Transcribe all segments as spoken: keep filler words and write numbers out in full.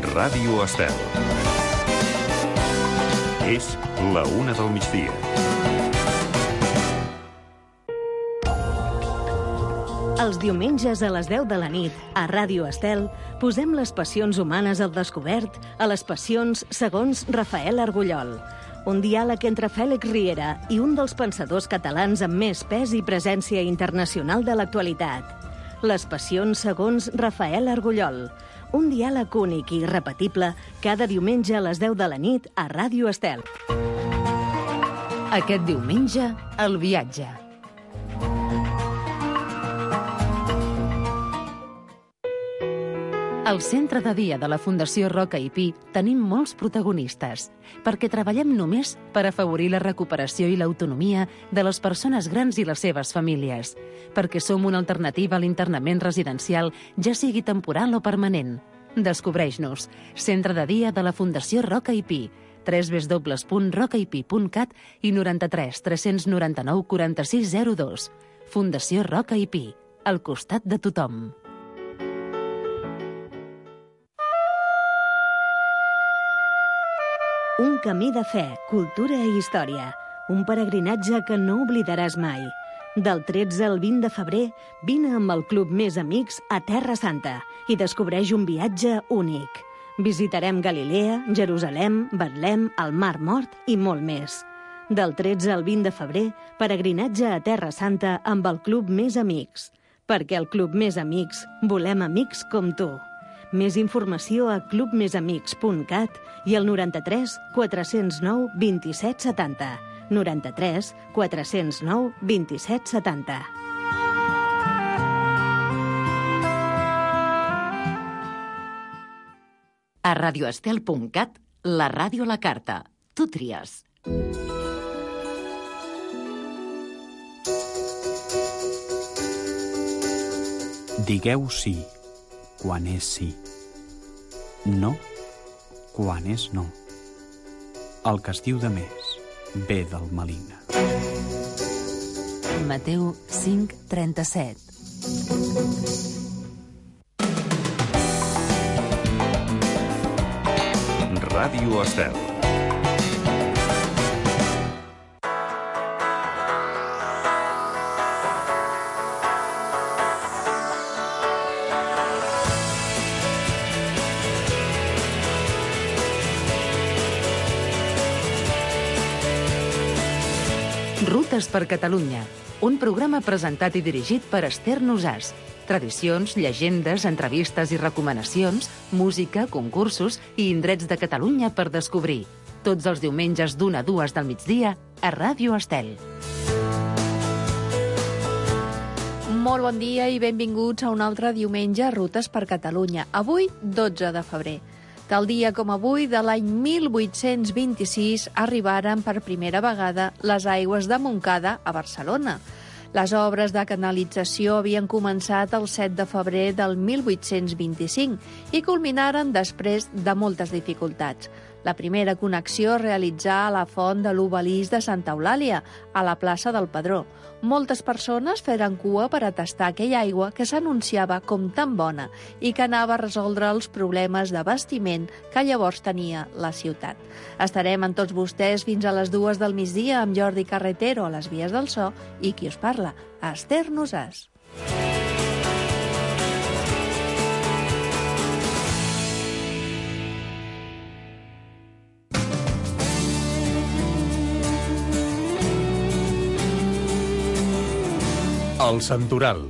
Ràdio Estel. És la una del migdia. Els diumenges a les deu de la nit, a Ràdio Estel, posem les passions humanes al descobert a les passions segons Rafael Argullol. Un diàleg entre Fèlix Riera i un dels pensadors catalans amb més pes i presència internacional de l'actualitat. Les passions segons Rafael Argullol. Un diàleg únic i irrepetible cada diumenge a les deu de la nit a Ràdio Estel. Aquest diumenge, el viatge. Al centre de dia de la Fundació Roca i Pi tenim molts protagonistes, perquè treballem només per afavorir la recuperació i l'autonomia de les persones grans i les seves famílies, perquè som una alternativa a l'internament residencial, ja sigui temporal o permanent. Descobreix-nos. Centre de dia de la Fundació Roca i Pi. w w w punt roca i pi punt cat i noranta-tres tres noranta-nou quaranta-sis zero dos. Fundació Roca i Pi. Al costat de tothom. Un camí de fe, cultura i història. Un peregrinatge que no oblidaràs mai. Del tretze al vint de febrer, vine amb el Club Més Amics a Terra Santa i descobreix un viatge únic. Visitarem Galilea, Jerusalem, Betlem, el Mar Mort i molt més. Del tretze al vint de febrer, peregrinatge a Terra Santa amb el Club Més Amics. Perquè al Club Més Amics volem amics com tu. Més informació a club més amics punt cat i al noranta-tres quatre zero nou vint-i-set setanta. noranta-tres quatre zero nou vint-i-set setanta. A radioestel punt cat, la ràdio a la carta. Tu tries. Digueu sí quan és sí. No quan és no. El que es diu de més ve del maligne. Mateu cinc trenta-set. Ràdio Estel. Rutes per Catalunya, un programa presentat i dirigit per Esther Nosàs. Tradicions, llegendes, entrevistes i recomanacions, música, concursos i indrets de Catalunya per descobrir. Tots els diumenges d'una a dues del migdia a Ràdio Estel. Molt bon dia i benvinguts a un altre diumenge a Rutes per Catalunya. Avui, dotze de febrer. Tal dia com avui, de l'any mil vuit-cents vint-i-sis, arribaren per primera vegada les aigües de Montcada a Barcelona. Les obres de canalització havien començat el set de febrer del mil vuit-cents vint-i-cinc i culminaren després de moltes dificultats. La primera connexió es realitzà a la font de l'Obelisc de Santa Eulàlia, a la plaça del Pedró. Moltes persones feren cua per a tastar aquella aigua que s'anunciava com tan bona i que anava a resoldre els problemes d'abastiment que llavors tenia la ciutat. Estarem amb tots vostès fins a les dues del migdia amb Jordi Carretero a les vies del so i qui us parla, Esther Nosàs. El Santoral.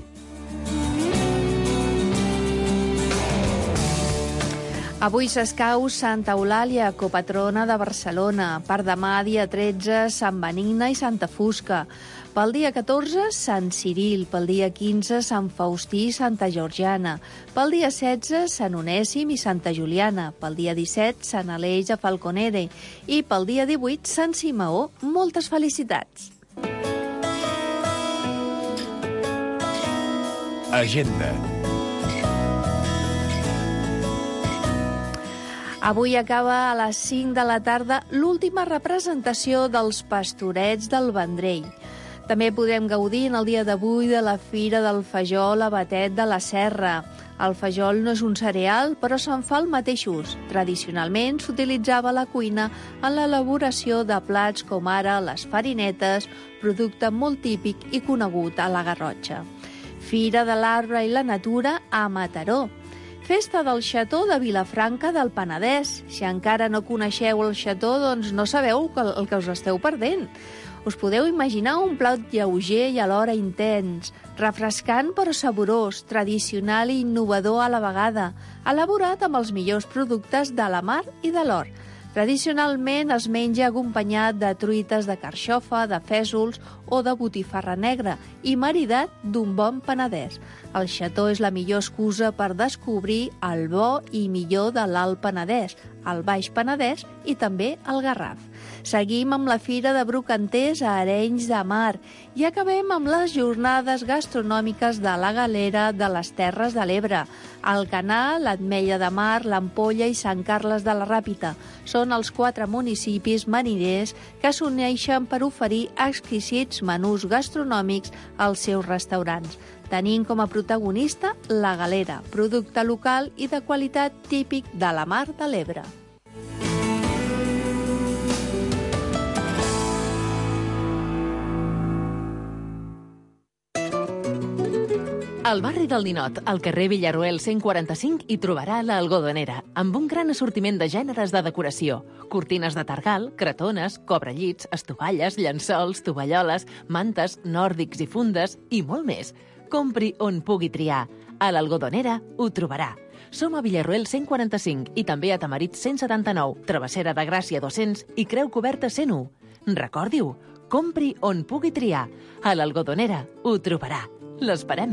Avui s'escau Santa Eulàlia, copatrona de Barcelona. Per demà, dia tretze, Sant Benigna i Santa Fusca. Pel dia catorze, Sant Ciril. Pel dia quinze, Sant Faustí i Santa Georgiana. Pel dia setze, Sant Onèsim i Santa Juliana. Pel dia disset, Sant Aleix a Falconere. I pel dia divuit, Sant Simeó. Moltes felicitats! Agenda. Avui acaba a les cinc de la tarda l'última representació dels Pastorets del Vendrell. També podem gaudir en el dia d'avui de la Fira del Fajol a Batet de la Serra. El fajol no és un cereal, però se'n fa el mateix ús. Tradicionalment s'utilitzava a la cuina en l'elaboració de plats com ara les farinetes, producte molt típic i conegut a la Garrotxa. Fira de l'Arbre i la Natura a Mataró. Festa del Xató de Vilafranca del Penedès. Si encara no coneixeu el xató, doncs no sabeu el que us esteu perdent. Us podeu imaginar un plat lleuger i alhora intens, refrescant però saborós, tradicional i innovador a la vegada, elaborat amb els millors productes de la mar i de l'or. Tradicionalment es menja acompanyat de truites de carxofa, de fèsols o de botifarra negra i maridat d'un bon penedès. El xató és la millor excusa per descobrir el bo i millor de l'Alt Penedès, el Baix Penedès i també el Garraf. Seguim amb la Fira de Brocanters a Arenys de Mar i acabem amb les jornades gastronòmiques de la Galera de les Terres de l'Ebre. Alcanar, l'Ametlla de Mar, l'Ampolla i Sant Carles de la Ràpita són els quatre municipis mariners que s'uneixen per oferir exquisits menús gastronòmics als seus restaurants. Tenim com a protagonista la Galera, producte local i de qualitat típic de la Mar de l'Ebre. Al barri del Ninot, al carrer Villaruel cent quaranta-cinc, hi trobarà l'Algodonera, amb un gran assortiment de gèneres de decoració. Cortines de targal, cretones, cobrellits, estovalles, llençols, tovalloles, mantes, nòrdics i fundes i molt més. Compri on pugui triar. A l'Algodonera ho trobarà. Som a Villaruel cent quaranta-cinc i també a Tamarit cent setanta-nou, Travessera de Gràcia dos-cents i Creu Coberta cent u. Recordi-ho, compri on pugui triar. A l'Algodonera ho trobarà. L'esperem.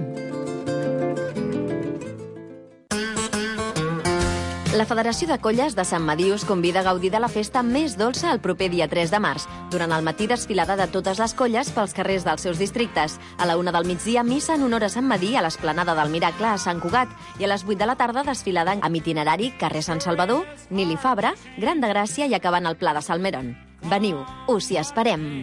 La Federació de Colles de Sant Medir us convida a gaudir de la festa més dolça el proper dia tres de març. Durant el matí, desfilada de totes les colles pels carrers dels seus districtes. A la una del migdia, missa en honor a Sant Medir a l'Esplanada del Miracle a Sant Cugat. I a les vuit de la tarda, desfilada amb itinerari carrer Sant Salvador, Nili Fabra, Gran de Gràcia i acabant al Pla de Salmeron. Veniu, us hi esperem.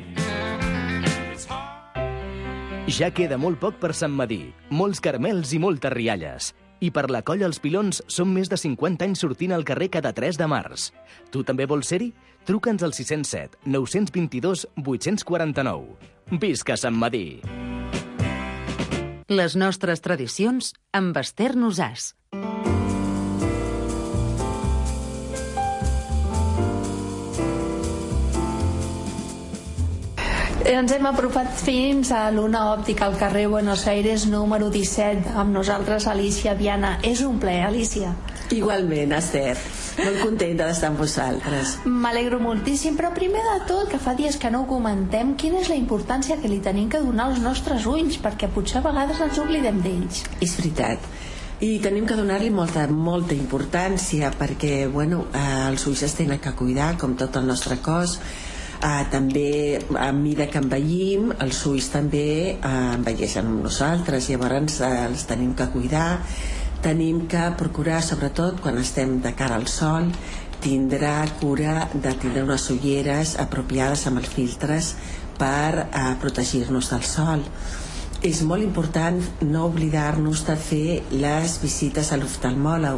Ja queda molt poc per Sant Medir, molts caramels i moltes rialles. I per la Colla Els Pilons són més de cinquanta anys sortint al carrer cada tres de març. Tu també vols ser-hi? Truca'ns al sis zero set, nou dos dos, vuit quatre nou. Visca Sant Medir! Les nostres tradicions amb Esther Nosàs. Ens hem apropat fins a l'Una Òptica, al carrer Buenos Aires número disset. Amb nosaltres, Alicia Viana. És un plaer, Alicia. Igualment, Esther. Molt contenta d'estar amb vosaltres. M'alegro moltíssim, però primer de tot, que fa dies que no ho comentem, quina és la importància que li tenim que donar als nostres ulls, perquè potser a vegades ens oblidem d'ells. És veritat. I tenim que donar-li molta, molta importància, perquè, bueno, eh, els ulls es tenen que cuidar, com tot el nostre cos. Uh, també a mesura que envellim els ulls també uh, envelleixen amb nosaltres, llavors uh, els tenim que cuidar, tenim que procurar, sobretot quan estem de cara al sol, tindrà cura de tindre unes ulleres apropiades amb els filtres per uh, protegir-nos del sol. És molt important no oblidar-nos de fer les visites a l'oftalmòleg,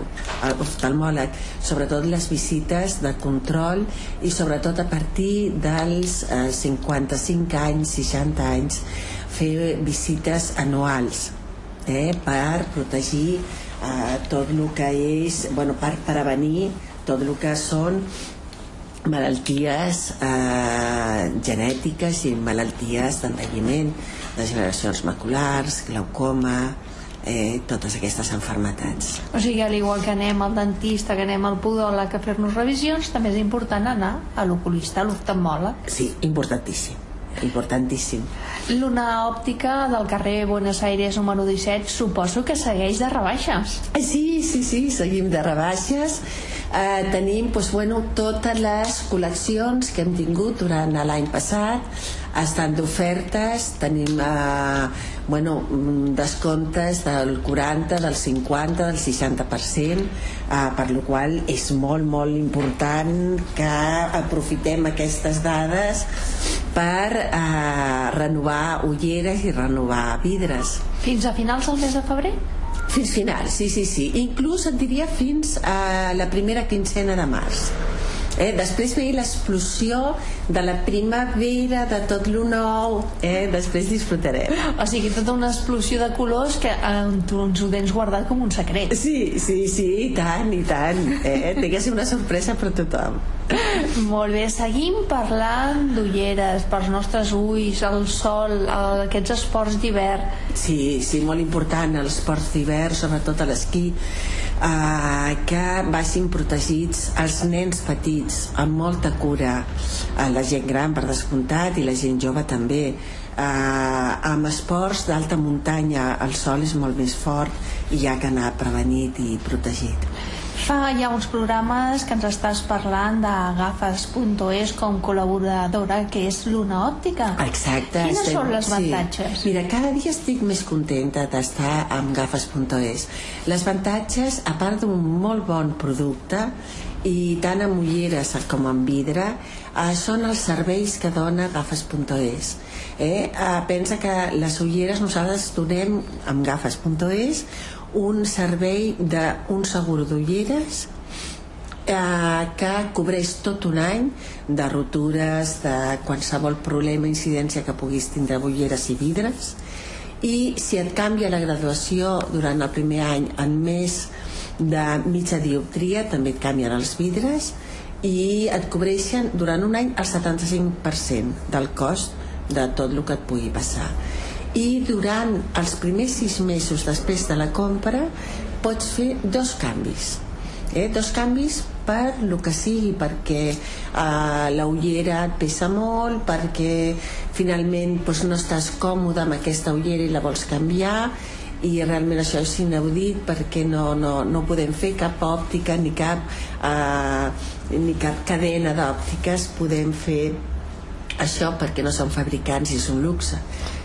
sobretot les visites de control i sobretot a partir dels eh, cinquanta-cinc anys, seixanta anys, fer visites anuals eh, per protegir eh, tot el que és, bueno, per prevenir tot el que són malalties eh, genètiques i malalties d'envelliment, degeneracions maculars, glaucoma, eh, totes aquestes malalties. O sigui, al igual que anem al dentista, que anem al podòleg a fer-nos revisions, també és important anar a l'oculista, a l'oftalmòleg. Sí, importantíssim. Importantíssim. L'Una Òptica del carrer Buenos Aires número disset suposo que segueix de rebaixes. Sí, sí, sí, seguim de rebaixes. Eh, tenim doncs, bueno, totes les col·leccions que hem tingut durant l'any passat estan d'ofertes, tenim eh, bueno, descomptes del quaranta, del cinquanta, del seixanta per cent, eh, per la qual és molt, molt important que aprofitem aquestes dades per eh, renovar ulleres i renovar vidres. Fins a finals del mes de febrer? Fins final, sí, sí, sí. Inclús et diria fins a la primera quincena de març. Eh, després ve l'explosió de la primavera, de tot lo nou, eh, després disfrutarem. O sigui, tota una explosió de colors que eh, tu ens ho tens guardat com un secret. Sí, sí, sí, i tant, i tant. Eh? Té que ser una sorpresa per tothom. Molt bé, seguim parlant d'ulleres pels nostres ulls, el sol, el, aquests esports d'hivern. Sí, sí, molt important, els esports d'hivern, sobretot a l'esquí, eh, que vagin protegits els nens petits, amb molta cura, a la gent gran per descomptat i la gent jove també. Eh, amb esports d'alta muntanya el sol és molt més fort i hi ha que anar prevenit i protegit. Fa ja uns programes que ens estàs parlant de gafes punt es com col·laboradora, que és Luna Òptica. Exacte. Quines estem, són les avantatges? Sí. Mira, cada dia estic més contenta d'estar amb gafes punt es. Les avantatges, a part d'un molt bon producte, i tant amb ulleres com amb vidre, eh, són els serveis que dona gafes punt es. Eh? Eh, pensa que les ulleres nosaltres donem amb gafes punt es un servei d'un segur d'ulleres eh, que cobreix tot un any de rotures, de qualsevol problema, incidència que puguis tindre ulleres i vidres, i si et canvia la graduació durant el primer any en més de mitja dioptria també et canvien els vidres i et cobreixen durant un any el setanta-cinc per cent del cost de tot el que et pugui passar. I durant els primers sis mesos després de la compra pots fer dos canvis, eh? dos canvis per lo que sigui, perquè eh, la ullera et pesa molt, perquè finalment doncs, no estàs còmode amb aquesta ullera i la vols canviar, i realment això és inaudit perquè no, no, no podem fer cap òptica ni cap, eh, ni cap cadena d'òptiques podem fer això perquè no som fabricants i és un luxe.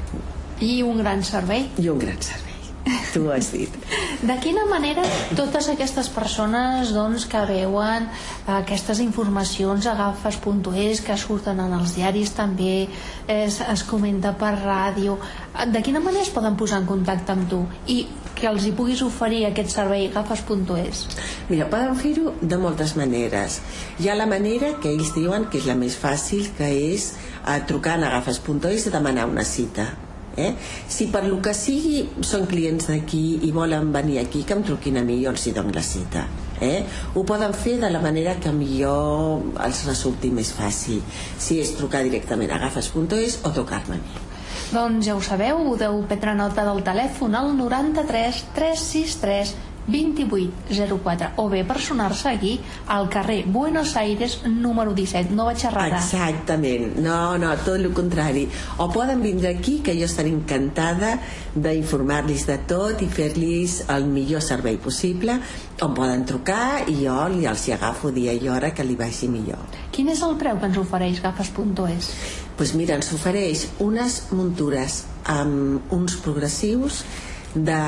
I un gran servei. I un gran servei, tu ho has dit. De quina manera totes aquestes persones doncs, que veuen aquestes informacions a gafes punt es, que surten en els diaris també, es, es comenta per ràdio, de quina manera es poden posar en contacte amb tu i que els hi puguis oferir aquest servei gafes punt es? Mira, poden fer-ho de moltes maneres. Hi ha la manera que ells diuen que és la més fàcil, que és eh, trucant a gafes punt es i demanar una cita. Eh? Si per lo que sigui són clients d'aquí i volen venir aquí, que em truquin a mi i jo els hi dono la cita. Eh? Ho poden fer de la manera que millor els resulti més fàcil, si és trucar directament a gafes punt es o trucar-me a mi. Doncs ja ho sabeu, podeu prendre nota del telèfon al noranta-tres tres sis tres vint-i-vuit zero quatre o bé personar-se aquí al carrer Buenos Aires número disset. No vaig errada. Exactament, no, no, tot el contrari. O poden vindre aquí, que jo estaré encantada d'informar-los de tot i fer-los el millor servei possible, o poden trucar i jo els hi agafo dia i hora que li vagi millor. Quin és el preu que ens ofereix gafes punt es? Doncs mira, ens ofereix unes muntures amb uns progressius de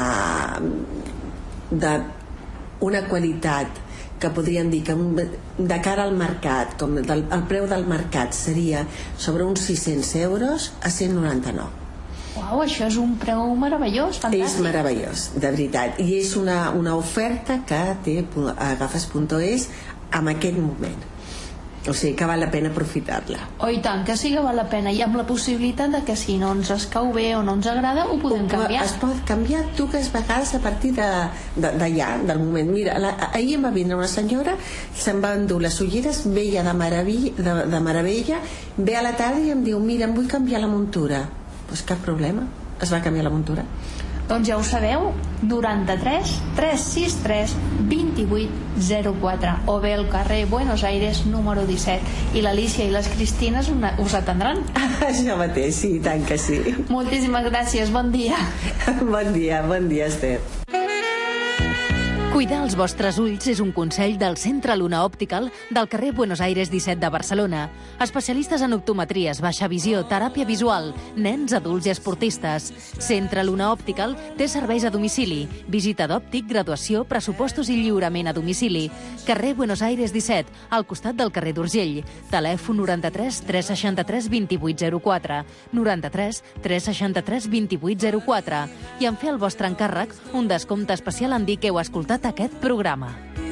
d'una qualitat que podríem dir que de cara al mercat, com del, el preu del mercat seria sobre uns sis-cents euros a cent noranta-nou. Uau, això és un preu meravellós, fantàstic. És meravellós, de veritat, i és una, una oferta que té gafes punt es en aquest moment. O sigui que val la pena aprofitar-la. Oh, i tant, que sí que val la pena, i amb la possibilitat de que si no ens escau bé o no ens agrada ho podem canviar. Es pot canviar dues vegades a partir d'allà, de, de, del moment. Mira, la, ahir em va vindre una senyora, se'n va endur les ulleres, veia de meravella, de, de meravella, ve a la tarda i em diu, mira, em vull canviar la muntura. Doncs cap problema, es va canviar la muntura. Doncs ja ho sabeu, noranta-tres tres sis tres vint-i-vuit zero quatre o bé al carrer Buenos Aires número disset, i l'Alicia i les Cristines us atendran. Això mateix, sí, tant que sí. Moltíssimes gràcies, bon dia. Bon dia, bon dia, Esther. Cuidar els vostres ulls és un consell del Centre Luna Optical del carrer Buenos Aires disset de Barcelona. Especialistes en optometries, baixa visió, teràpia visual, nens, adults i esportistes. Centre Luna Optical té serveis a domicili, visita d'òptic, graduació, pressupostos i lliurament a domicili. Carrer Buenos Aires disset, al costat del carrer d'Urgell. Telèfon noranta-tres tres seixanta-tres vint-i-vuit zero quatre, noranta-tres tres seixanta-tres vint-i-vuit zero quatre. I en fer el vostre encàrrec, un descompte especial en dir que heu escoltat aquest programa.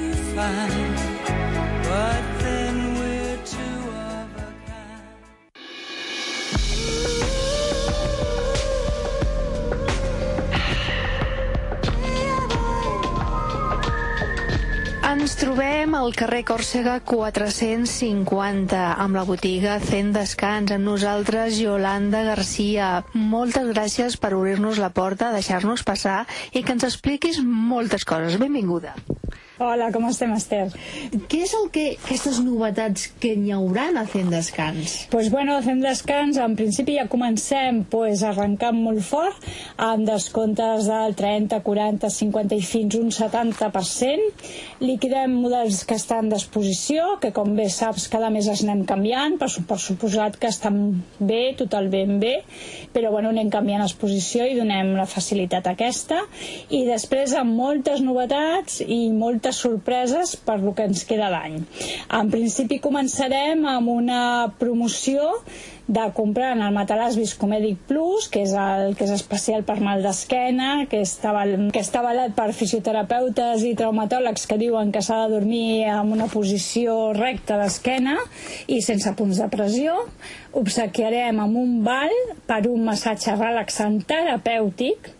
Ens trobem al carrer Còrsega quatre-cents cinquanta, amb la botiga Zen Descans. Amb nosaltres, Yolanda Garcia. Moltes gràcies per obrir-nos la porta, deixar-nos passar i que ens expliquis moltes coses. Benvinguda. Hola, com estem, Esther? Què és el que, aquestes novetats que n'hi haurà a Zen Descans? Pues bueno, a Zen Descans, en principi ja comencem pues, arrencant molt fort, amb descomptes del trenta, quaranta, cinquanta i fins un setanta per cent. Liquidem models que estan d'exposició, que com bé saps cada mes es anem canviant, per, per suposat que estan bé, totalment bé, però bueno, anem canviant exposició i donem la facilitat aquesta. I després amb moltes novetats i moltes sorpreses per lo que ens queda d'any. En principi començarem amb una promoció de comprar en el matalàs Viscomedic Plus, que és, el, que és especial per mal d'esquena, que està, que està avalat per fisioterapeutes i traumatòlegs que diuen que s'ha de dormir en una posició recta d'esquena i sense punts de pressió. Obsequiarem amb un val per un massatge relaxant terapèutic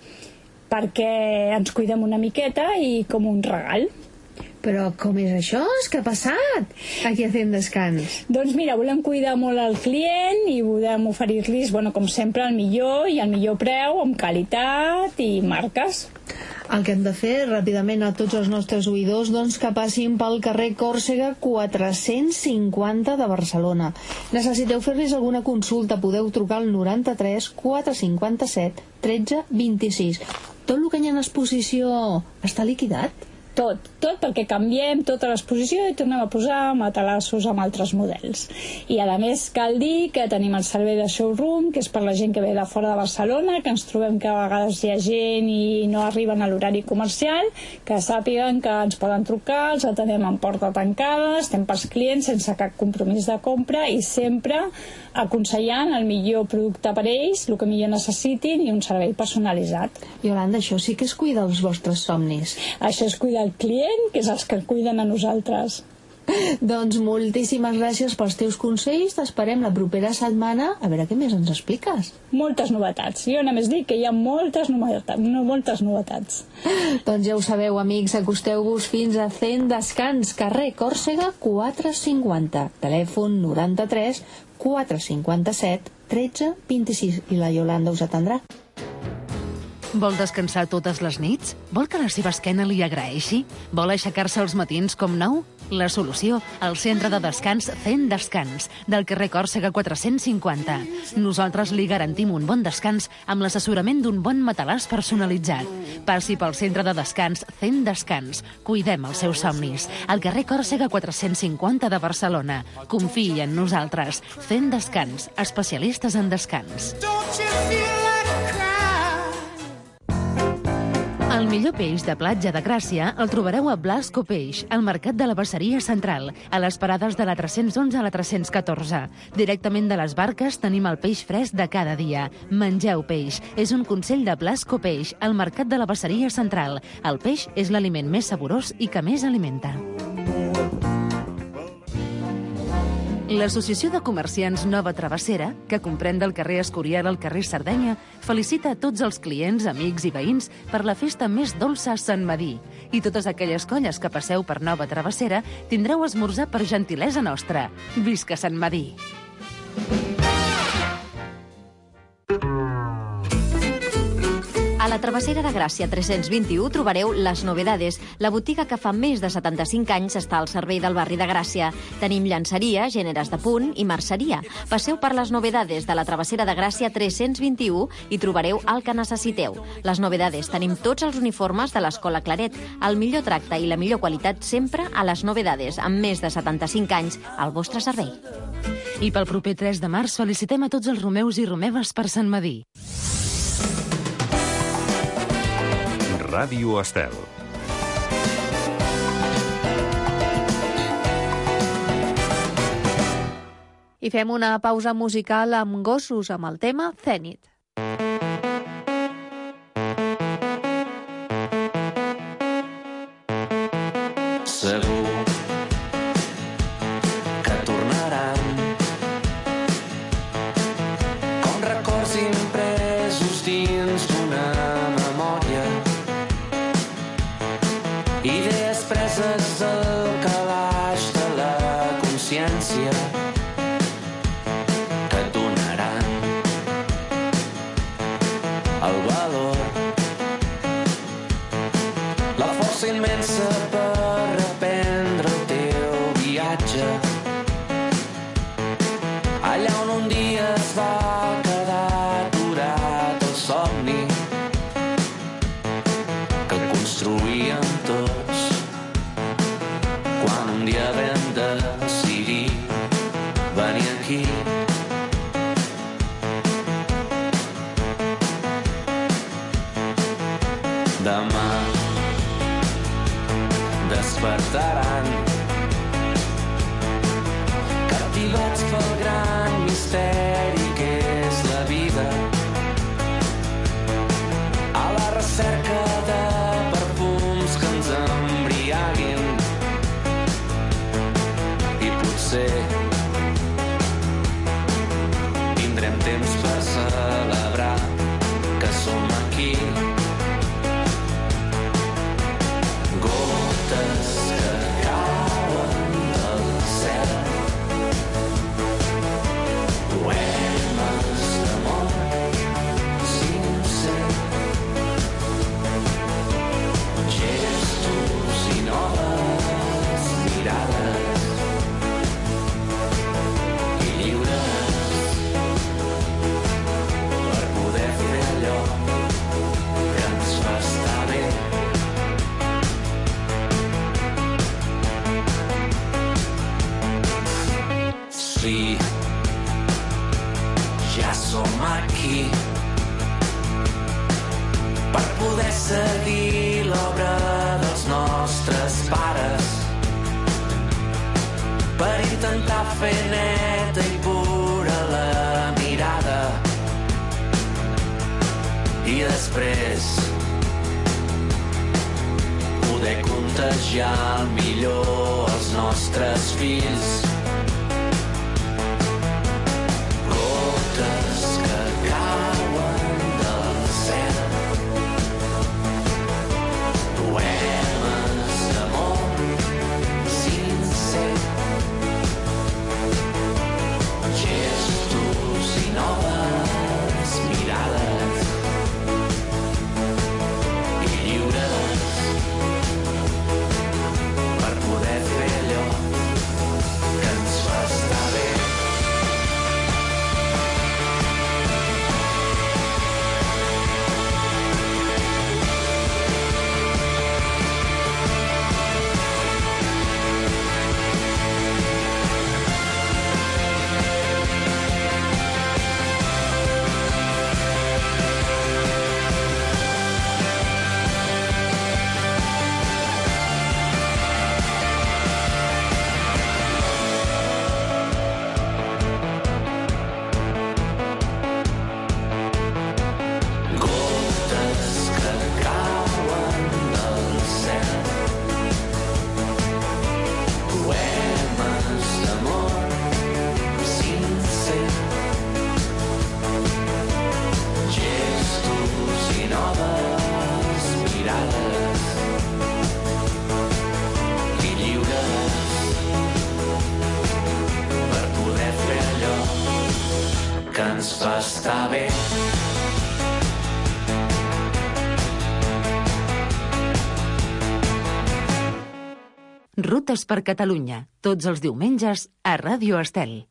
perquè ens cuidem una miqueta i com un regal. Però com és això? Què ha passat aquí a Zen Descans? Doncs mira, volem cuidar molt el client i volem oferir-los, bueno, com sempre, el millor i el millor preu, amb qualitat i marques. El que hem de fer ràpidament a tots els nostres oïdors, doncs que passin pel carrer Còrsega quatre-cents cinquanta de Barcelona. Necessiteu fer-los alguna consulta, podeu trucar al noranta-tres quatre cinquanta-set tretze vint-i-sis. Tot el que hi ha en exposició està liquidat? Tot, tot perquè canviem tota l'exposició i tornem a posar matalassos amb altres models. I a més cal dir que tenim el servei de showroom, que és per la gent que ve de fora de Barcelona, que ens trobem que a vegades hi ha gent i no arriben a l'horari comercial, que sàpiguen que ens poden trucar, els atenem en porta tancada, estem pels clients sense cap compromís de compra i sempre aconsellant el millor producte per ells, el que millor necessitin i un servei personalitzat. Yolanda, això sí que és cuidar els vostres somnis. Això és cuidar el client, que és els que cuiden a nosaltres. Doncs moltíssimes gràcies pels teus consells. T'esperem la propera setmana. A veure què més ens expliques. Moltes novetats. Jo només dic que hi ha moltes novetats. No, moltes novetats. Doncs ja ho sabeu, amics. Acosteu-vos fins a Zen Descans, carrer Còrsega quatre-cents cinquanta. Telèfon noranta-tres quatre cinquanta-set tretze vint-i-sis. I la Yolanda us atendrà. Vol descansar totes les nits? Vol que la seva esquena li agraeixi? Vol aixecar-se als matins com nou? La solució, al centre de descans Zen Descans, del carrer Còrsega quatre-cents cinquanta. Nosaltres li garantim un bon descans amb l'assessorament d'un bon matalàs personalitzat. Passi pel centre de descans Zen Descans. Cuidem els seus somnis. Al carrer Còrsega quatre-cents cinquanta de Barcelona. Confiï en nosaltres. Zen Descans, especialistes en descans. El millor peix de platja de Gràcia el trobareu a Blasco Peix, al Mercat de la Basseria Central, a les parades de la tres-cents onze a la tres-cents catorze. Directament de les barques tenim el peix fresc de cada dia. Mengeu peix. És un consell de Blasco Peix, al Mercat de la Basseria Central. El peix és l'aliment més saborós i que més alimenta. L'Associació de Comerciants Nova Travessera, que comprèn del carrer Escorial al carrer Sardenya, felicita a tots els clients, amics i veïns per la festa més dolça a Sant Medir. I totes aquelles colles que passeu per Nova Travessera tindreu esmorzar per gentilesa nostra. Visca Sant Medir! A la Travessera de Gràcia tres-cents vint-i-u trobareu Les Novedades, la botiga que fa més de setanta-cinc anys està al servei del barri de Gràcia. Tenim llançeria, gèneres de punt i merceria. Passeu per Les Novedades de la Travessera de Gràcia tres-cents vint-i-u i trobareu el que necessiteu. Les Novedades, tenim tots els uniformes de l'Escola Claret. El millor tracte i la millor qualitat sempre a Les Novedades, amb més de setanta-cinc anys al vostre servei. I pel proper tres de març felicitem a tots els romeus i romeves per Sant Medir. Ràdio Estel. I fem una pausa musical amb gossos amb el tema Zenit. Segur que tornaran com records impresos dins d'una memòria, idees preses al calaix de la consciència que et donaran el valor, la força immensa per allà on un dia es va quedar aturat el somni que construïem tots quan un dia vam decidir venir aquí. Demà despertaran captivats pel gran misteri que és la vida, a la recerca de perfums que ens embriaguin, i potser tindrem temps per celebrar que som aquí. Gotes que cauen del cel, poemes d'amor sincer, gestos i noves mirades, i lliures per poder fer allò que ens fa estar bé. Sí, ja som aquí per poder seguir l'obra dels nostres pares, per intentar fer neta i pura la mirada i després poder contagiar el millor als nostres fills. Gotes que cauen del cel, poemes d'amor sincer, gestos i noves mirades, i lliures per poder fer allò que ens fa estar bé. que ens fa estar bé. Rutes per Catalunya, tots els diumenges a Ràdio Estel.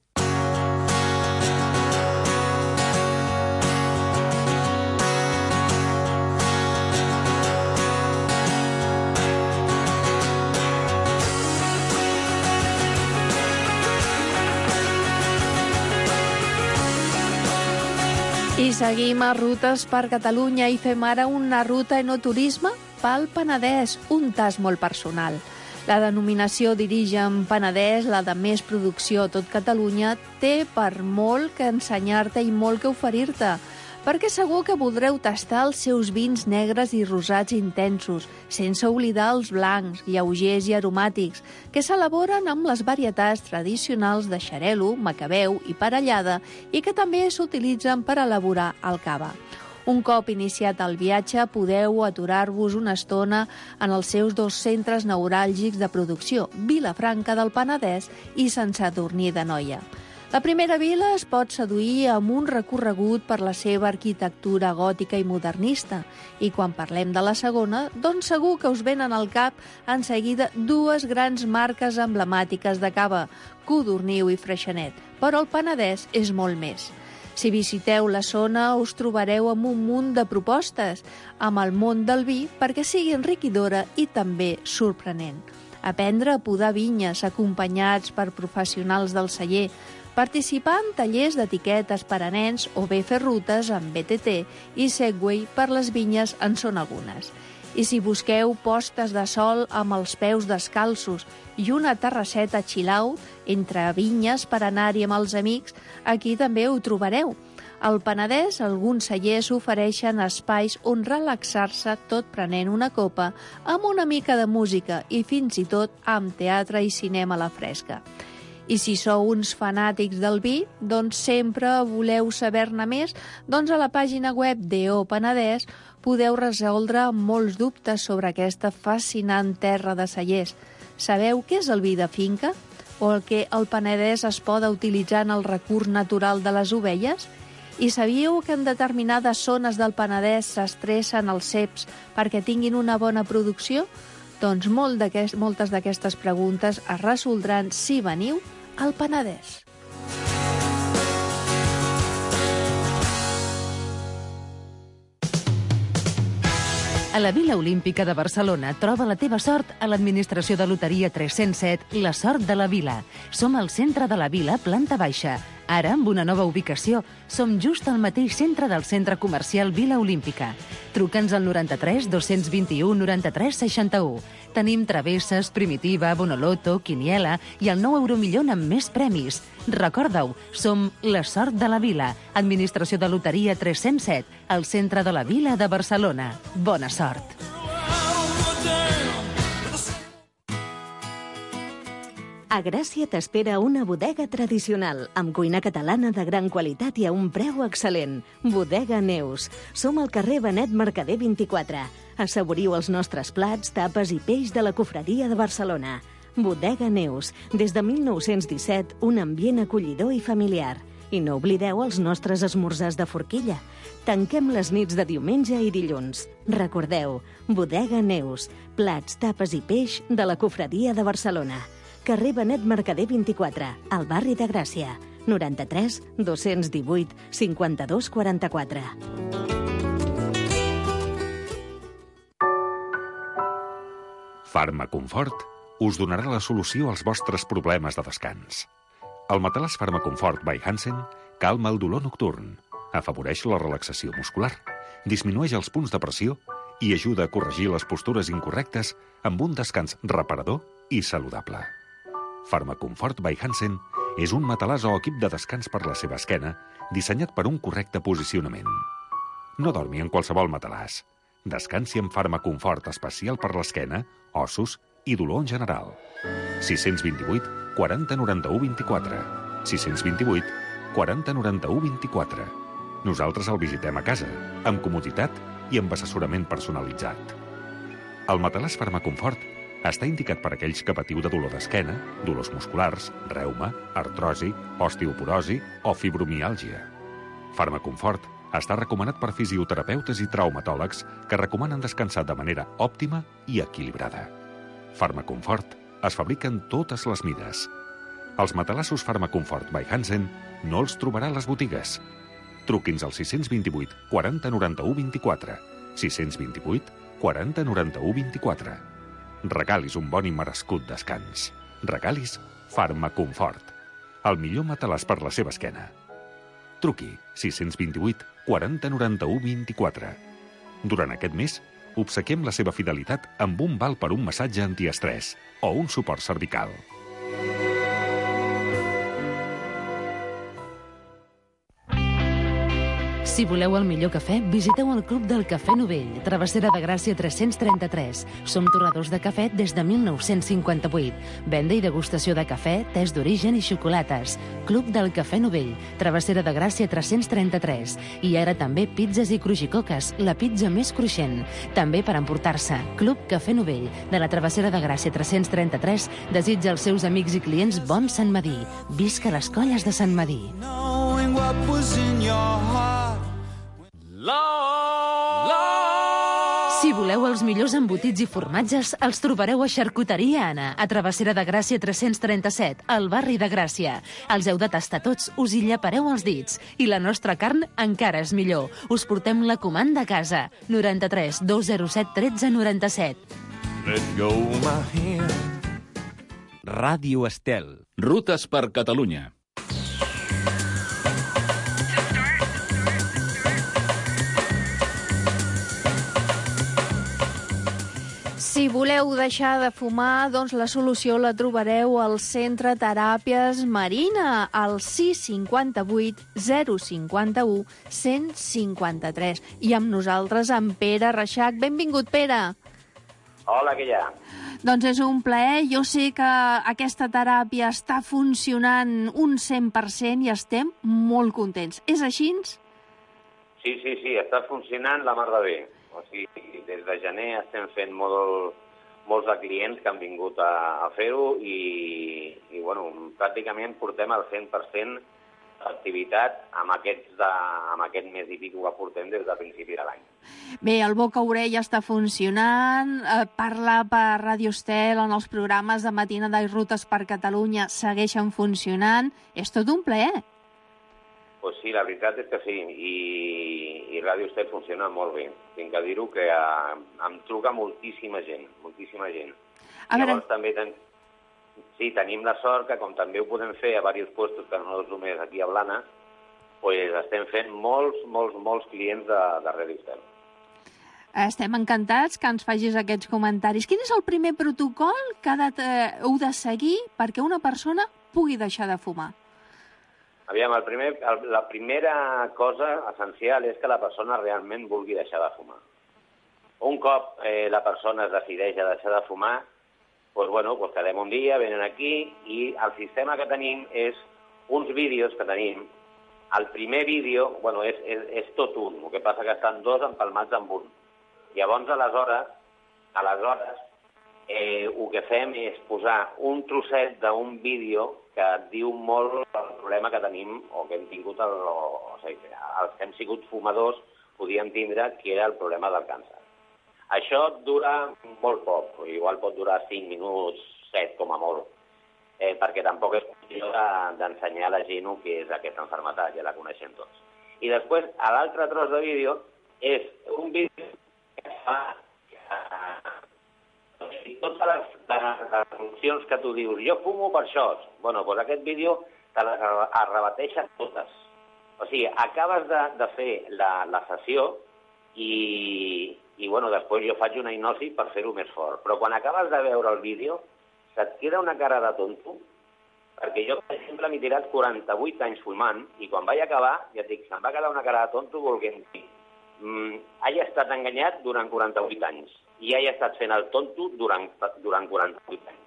I seguim a Rutes per Catalunya i fem ara una ruta enoturisme pel Penedès, un tast molt personal. La denominació d'origen Penedès, la de més producció a tot Catalunya, té per molt que ensenyar-te i molt que oferir-te, perquè segur que voldreu tastar els seus vins negres i rosats intensos, sense oblidar els blancs, lleugers i aromàtics, que s'elaboren amb les varietats tradicionals de xarel·lo, macabeu i parellada i que també s'utilitzen per elaborar el cava. Un cop iniciat el viatge, podeu aturar-vos una estona en els seus dos centres neuràlgics de producció, Vilafranca del Penedès i Sant Sadurní d'Anoia. La primera vila es pot seduir amb un recorregut per la seva arquitectura gòtica i modernista. I quan parlem de la segona, doncs segur que us venen al cap en seguida dues grans marques emblemàtiques de cava, Codorniu i Freixenet, però el Penedès és molt més. Si visiteu la zona us trobareu amb un munt de propostes, amb el món del vi perquè sigui enriquidora i també sorprenent. Aprendre a podar vinyes acompanyats per professionals del celler, participar en tallers d'etiquetes per a nens o bé fer rutes amb B T T i Segway per les vinyes en són algunes. I si busqueu postes de sol amb els peus descalços i una terrasseta chill-out entre vinyes per anar-hi amb els amics, aquí també ho trobareu. Al Penedès, alguns cellers ofereixen espais on relaxar-se tot prenent una copa amb una mica de música i fins i tot amb teatre i cinema a la fresca. I si sou uns fanàtics del vi, doncs sempre voleu saber-ne més, doncs a la pàgina web d'E O Penedès podeu resoldre molts dubtes sobre aquesta fascinant terra de cellers. Sabeu què és el vi de finca? O el que el Penedès es pot utilitzar en el recurs natural de les ovelles? I sabíeu que en determinades zones del Penedès s'estressen els ceps perquè tinguin una bona producció? Doncs molt d'aquest, moltes d'aquestes preguntes es resoldran si veniu al Penedès. A la Vila Olímpica de Barcelona troba la teva sort a l'administració de loteria tres-cents set, la sort de la Vila. Som al centre de la Vila, planta baixa. Ara, amb una nova ubicació, som just al mateix centre del centre comercial Vila Olímpica. Truca'ns al noranta-tres dos-cents vint-i-u noranta-tres seixanta-u. Tenim travesses, primitiva, bonoloto, quiniela i el nou euromillón amb més premis. Recorda-ho, som la sort de la Vila, administració de loteria tres-cents set, al centre de la Vila de Barcelona. Bona sort! A Gràcia t'espera una bodega tradicional, amb cuina catalana de gran qualitat i a un preu excel·lent. Bodega Neus. Som al carrer Benet Mercader vint-i-quatre. Assaboriu els nostres plats, tapes i peix de la Cofradia de Barcelona. Bodega Neus. Des de mil nou-cents disset, un ambient acollidor i familiar. I no oblideu els nostres esmorzars de forquilla. Tanquem les nits de diumenge i dilluns. Recordeu, Bodega Neus. Plats, tapes i peix de la Cofradia de Barcelona. Carrer Benet Mercader vint-i-quatre, al barri de Gràcia. noranta-tres dos-cents divuit cinquanta-dos quaranta-quatre. Farmaconfort us donarà la solució als vostres problemes de descans. El matalàs Farmaconfort by Hansen calma el dolor nocturn, afavoreix la relaxació muscular, disminueix els punts de pressió i ajuda a corregir les postures incorrectes amb un descans reparador i saludable. Farmaconfort by Hansen és un matalàs o equip de descans per la seva esquena dissenyat per un correcte posicionament. No dormi en qualsevol matalàs. Descansi amb Farmaconfort especial per l'esquena, ossos i dolor en general. sis cents vint-i-vuit quaranta noranta-u vint-i-quatre. sis cents vint-i-vuit quaranta noranta-u vint-i-quatre. Nosaltres el visitem a casa, amb comoditat i amb assessorament personalitzat. El matalàs Farmaconfort està indicat per aquells que patiu de dolor d'esquena, dolors musculars, reuma, artrosi, osteoporosi o fibromiàlgia. Farmaconfort està recomanat per fisioterapeutes i traumatòlegs que recomanen descansar de manera òptima i equilibrada. Farmaconfort Es fabriquen totes les mides. Els matalassos Farmaconfort by Hansen no els trobarà a les botigues. Truqui'ns al sis dos vuit, quaranta, noranta-u, vint-i-quatre. sis dos vuit, quaranta, noranta-u, vint-i-quatre. Regalis un bon i merescut descans. Regalis Farmaconfort. El millor matalàs per la seva esquena. Truqui sis dos vuit, quaranta, noranta-u, vint-i-quatre. Durant aquest mes, obsequiem la seva fidelitat amb un val per un massatge antiestrès o un suport cervical. Si voleu el millor cafè, visiteu el Club del Cafè Novell, Travessera de Gràcia tres-cents trenta-tres. Som torradors de cafè des de mil nou-cents cinquanta-vuit. Venda i degustació de cafè, tés d'origen i xocolates. Club del Cafè Novell, Travessera de Gràcia tres-cents trenta-tres. I ara també pizzas i crujicoques, la pizza més cruixent. També per emportar-se. Club Cafè Novell, de la Travessera de Gràcia tres-cents trenta-tres, desitja als seus amics i clients bon Sant Madí. Visca les colles de Sant Madí. Si voleu els millors embotits i formatges, els trobareu a Xarcuteria Anna, a Travessera de Gràcia tres-cents trenta-set, al barri de Gràcia. Els heu de tastar tots, us hi llapareu els dits. I la nostra carn encara és millor. Us portem la comanda a casa. noranta-tres, dos zero set, tretze, noranta-set. Let go my hand. Ràdio Estel. Rutes per Catalunya. Si voleu deixar de fumar, doncs la solució la trobareu al Centre Teràpies Marina, al sis cinquanta-vuit, zero cinquanta-u, cent cinquanta-tres. I amb nosaltres, en Pere Reixac. Benvingut, Pere. Hola, què hi ha? Doncs és un plaer. Jo sé que aquesta teràpia està funcionant un cent per cent i estem molt contents. És així? Sí, sí, sí, està funcionant la mar de bé. O sigui, des de gener estem fent molt, molts de clients que han vingut a, a fer-ho i, i bueno, pràcticament portem el cent per cent d'activitat amb, aquests de, amb aquest mes i pico que portem des de principi de l'any. Bé, el boca-orella està funcionant, eh, parlar per Ràdio Estel en els programes de matinada i rutes per Catalunya segueixen funcionant. És tot un plaer. Pues sí, la veritat és que sí, i, i Ràdio Estel funciona molt bé. Tinc que dir-ho que uh, em truca moltíssima gent, moltíssima gent. A Llavors veure... també ten... sí, tenim la sort que com també ho podem fer a diversos puestos, que no és només aquí a Blanes, pues estem fent molts, molts, molts clients de, de Ràdio Estel. Estem encantats que ens facis aquests comentaris. Quin és el primer protocol que heu de seguir perquè una persona pugui deixar de fumar? Aviam, el primer, el, la primera cosa essencial és que la persona realment vulgui deixar de fumar. Un cop eh, la persona es decideix a deixar de fumar, doncs, bueno, doncs quedem un dia, venen aquí, i el sistema que tenim és uns vídeos que tenim. El primer vídeo, bueno, és, és, és tot un, el que passa que estan dos empalmats amb un. Llavors, aleshores, aleshores eh, el que fem és posar un trosset d'un vídeo que et diu molt el problema que tenim o que hem tingut, el, o, o sigui, els que hem sigut fumadors podíem tindre, que era el problema del càncer. Això dura molt poc, igual pot durar cinc minuts, set com a molt, eh, perquè tampoc és qüestió d'ensenyar a la gent el que és aquesta malaltia, ja la coneixem tots. I després, a l'altre tros de vídeo, és un vídeo que fa... totes les, les, les funcions que tu dius, jo fumo per això, bueno, doncs aquest vídeo te les arrebateixen totes. O sigui, acabes de, de fer la, la sessió i, i bueno, després jo faig una hipnosi per fer-ho més fort. Però quan acabes de veure el vídeo, se't queda una cara de tonto, perquè jo, per exemple, m'he tirat quaranta-vuit anys fumant i quan vaig acabar, ja et dic, se'm va quedar una cara de tonto volent dir mm, he estat enganyat durant quaranta-vuit anys i he estat fent el tonto durant, durant quaranta-vuit anys.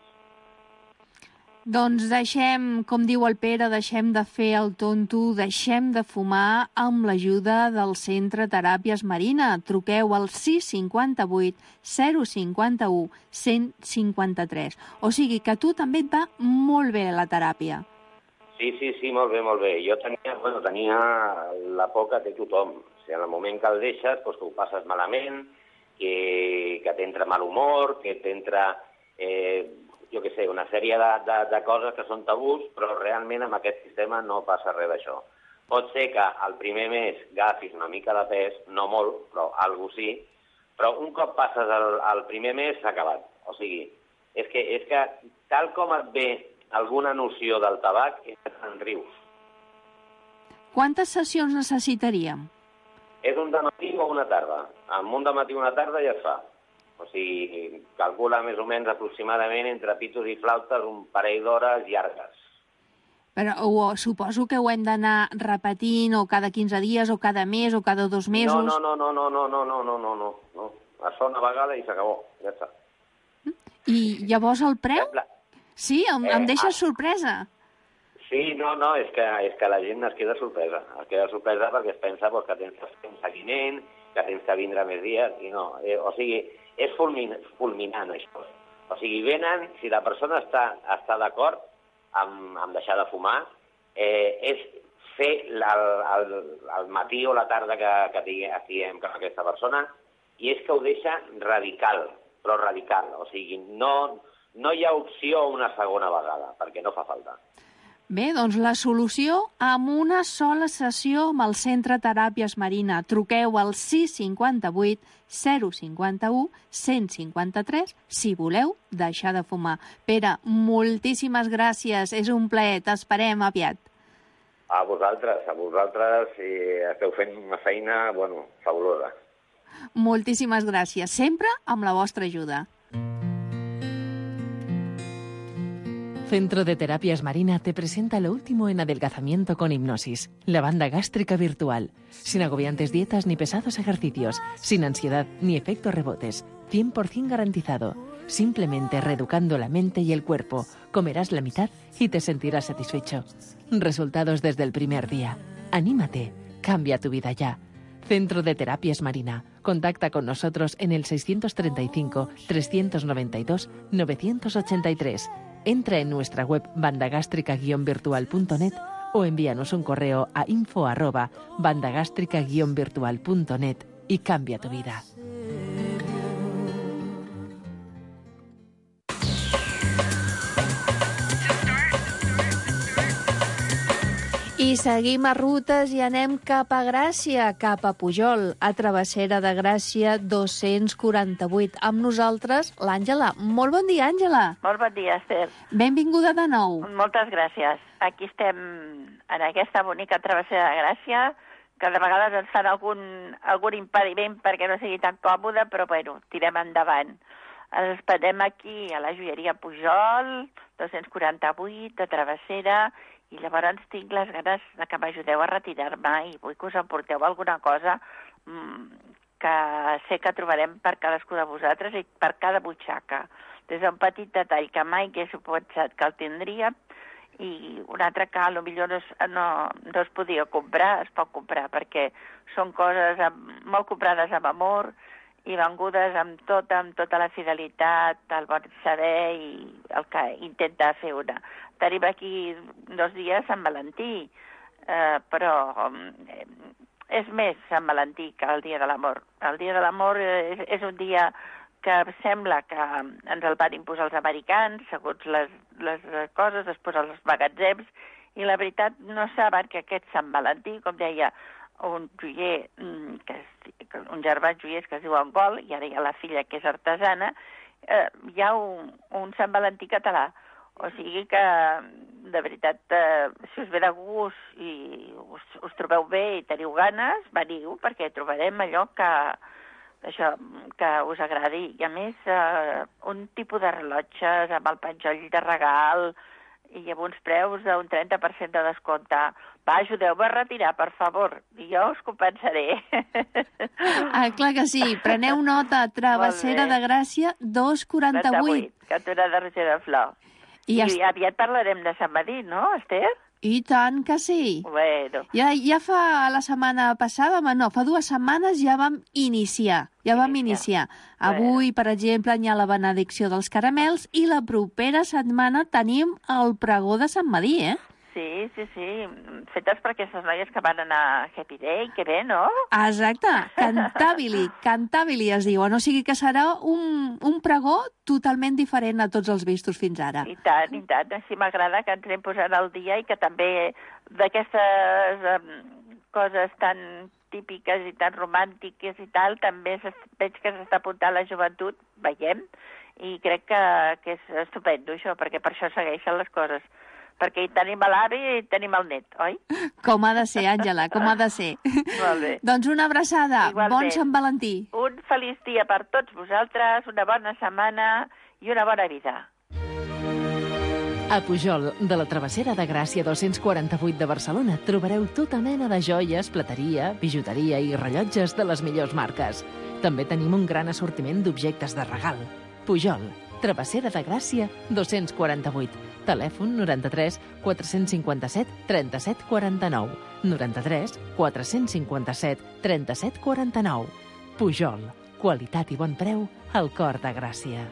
Doncs deixem, com diu el Pere, deixem de fer el tonto, deixem de fumar amb l'ajuda del Centre Teràpies Marina. Truqueu al sis cinquanta-vuit, zero cinquanta-u, cent cinquanta-tres. O sigui que a tu també et va molt bé la teràpia. Sí, sí, sí, molt bé, molt bé. Jo tenia, bueno, tenia la por que té tothom. O sigui, en el moment que el deixes, doncs tu ho passes malament, que, que t'entra mal humor, que t'entra... Eh, jo què sé, una sèrie de, de, de coses que són tabús, però realment amb aquest sistema no passa res d'això. Pot ser que el primer mes agafis una mica de pes, no molt, però algo sí, però un cop passes el, el primer mes s'ha acabat. O sigui, és que, és que tal com et ve alguna noció del tabac, és que te'n rius. Quantes sessions necessitaríem? És un dematí o una tarda. Amb un dematí o una tarda ja es fa. O sigui, calcula més o menys aproximadament entre pitos i flautes un parell d'hores llargues. Però o, suposo que ho hem d'anar repetint o cada quinze dies o cada mes o cada dos mesos. No, no, no, no, no, no, no, no, no, no, no. Es fa una vegada i s'acabó, ja està. I llavors el preu? Sí, em, em deixes sorpresa. Sí, no, no, és que, és que la gent es queda sorpresa. Es queda sorpresa perquè es pensa pues, que tens que fer un seguiment, que tens que vindre més dies, i no. Eh, o sigui, és fulmin, fulminant, això. O sigui, venen, si la persona està, està d'acord amb, amb deixar de fumar, eh, és fer la, el, el matí o la tarda que, que estiguem amb aquesta persona, i és que ho deixa radical, però radical. O sigui, no, no hi ha opció una segona vegada, perquè no fa falta. Bé, doncs la solució amb una sola sessió amb el Centre Teràpies Marina. Truqueu al sis cinquanta-vuit zero cinquanta-u cent cinquanta-tres si voleu deixar de fumar. Pere, moltíssimes gràcies. És un plaer. T'esperem aviat. A vosaltres, a vosaltres, i esteu fent una feina, bueno, fabulosa. Moltíssimes gràcies. Sempre amb la vostra ajuda. Centro de Terapias Marina te presenta lo último en adelgazamiento con hipnosis, la banda gástrica virtual, sin agobiantes dietas ni pesados ejercicios, sin ansiedad ni efectos rebotes, cien por ciento garantizado. Simplemente reeducando la mente y el cuerpo, comerás la mitad y te sentirás satisfecho. Resultados desde el primer día. Anímate, cambia tu vida ya. Centro de Terapias Marina. Contacta con nosotros en el seiscientos treinta y cinco, trescientos noventa y dos, novecientos ochenta y tres. Entra en nuestra web bandagástrica guion virtual punto net o envíanos un correo a info arroba bandagástrica guion virtual punto net y cambia tu vida. I seguim a rutes i anem cap a Gràcia, cap a Pujol, a Travessera de Gràcia dos-cents quaranta-vuit. Amb nosaltres, l'Àngela. Molt bon dia, Àngela. Molt bon dia, Esther. Benvinguda de nou. Moltes gràcies. Aquí estem en aquesta bonica Travessera de Gràcia, que de vegades ens fan algun, algun impediment perquè no sigui tan còmode, però bueno, tirem endavant. Ens esperem aquí a la joieria Pujol, dos-cents quaranta-vuit, de Travessera, i llavors tinc les ganes de que m'ajudeu a retirar-me i vull que us emporteu alguna cosa mmm, que sé que trobarem per cadascú de vosaltres i per cada butxaca. Des d'un petit detall que mai hagués pensat que el tindria i un altre que potser no, no, no es podia comprar, es pot comprar perquè són coses amb, molt comprades amb amor i vengudes amb tota, amb tota la fidelitat, el bon saber i el que intenta fer una. Tenim aquí dos dies Sant Valentí, eh, però eh, és més Sant Valentí que el Dia de l'Amor. El Dia de l'Amor és, és un dia que sembla que ens el van imposar els americans, segons les, les coses, després als magatzems, i la veritat no saben que aquest Sant Valentí, com deia un joier, que és, un germà joiers que es diu Angol, i ara hi ha la filla que és artesana, eh, hi ha un, un Sant Valentí català. O sigui que, de veritat, eh, si us ve de gust i us, us trobeu bé i teniu ganes, veniu, perquè trobarem allò que, això, que us agradi. I a més, eh, un tipus de rellotges amb el penjoll de regal i amb uns preus d'un trenta per cent de descompte. Va, ajudeu-me a retirar, per favor, i jo us compensaré. Ah, clar que sí. Preneu nota, Travessera de Gràcia dos quaranta-vuit. Cantonada Roger de Flor. I, I aviat parlarem de Sant Madí, no, Esther? I tant que sí. Bueno. Ja, ja fa la setmana passada, no, fa dues setmanes ja vam iniciar. Ja vam iniciar. Avui, per exemple, hi ha la benedicció dels caramels i la propera setmana tenim el pregó de Sant Madí, eh? Sí, sí, sí. Fetes per aquestes noies que van anar a Happy Day, que bé, no? Exacte, Cantabili, Cantabili es diuen, o sigui que serà un, un pregó totalment diferent a tots els vistos fins ara. I tant, i tant, així m'agrada que ens anem posant al dia i que també d'aquestes um, coses tan típiques i tan romàntiques i tal, també veig que s'està apuntant la joventut, veiem, i crec que, que és estupendo això, perquè per això segueixen les coses. Perquè hi tenim l'avi i tenim el net, oi? Com ha de ser, Àngela, com ha de ser. Molt bé. Doncs una abraçada, Igualment. Bon Sant Valentí. Un feliç dia per tots vosaltres, una bona setmana i una bona vida. A Pujol, de la Travessera de Gràcia dos-cents quaranta-vuit de Barcelona, trobareu tota mena de joies, plateria, bijuteria i rellotges de les millors marques. També tenim un gran assortiment d'objectes de regal. Pujol, Travessera de Gràcia dos-cents quaranta-vuit. Telèfon noranta-tres quatre-cents cinquanta-set trenta-set quaranta-nou. noranta-tres quatre-cents cinquanta-set trenta-set quaranta-nou. Pujol, qualitat i bon preu al cor de Gràcia.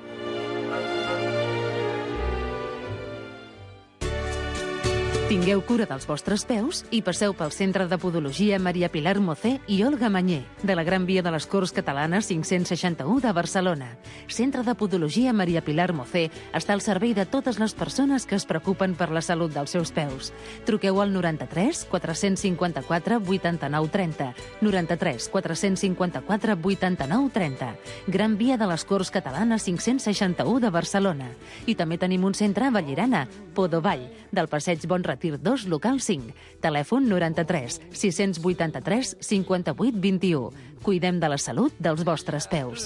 Tingueu cura dels vostres peus i passeu pel Centre de Podologia Maria Pilar Mocé i Olga Mañé, de la Gran Via de les Corts Catalanes cinc-cents seixanta-u de Barcelona. Centre de Podologia Maria Pilar Mocé està al servei de totes les persones que es preocupen per la salut dels seus peus. Truqueu al noranta-tres quatre-cents cinquanta-quatre vuitanta-nou trenta, noranta-tres quatre-cents cinquanta-quatre vuitanta-nou trenta. Gran Via de les Corts Catalanes cinc-cents seixanta-u de Barcelona. I també tenim un centre a Vallirana, Podovall, del Passeig Bon Retí dos, local cinc. Telèfon noranta-tres sis-cents vuitanta-tres cinquanta-vuit vint-i-u. Cuidem de la salut dels vostres peus.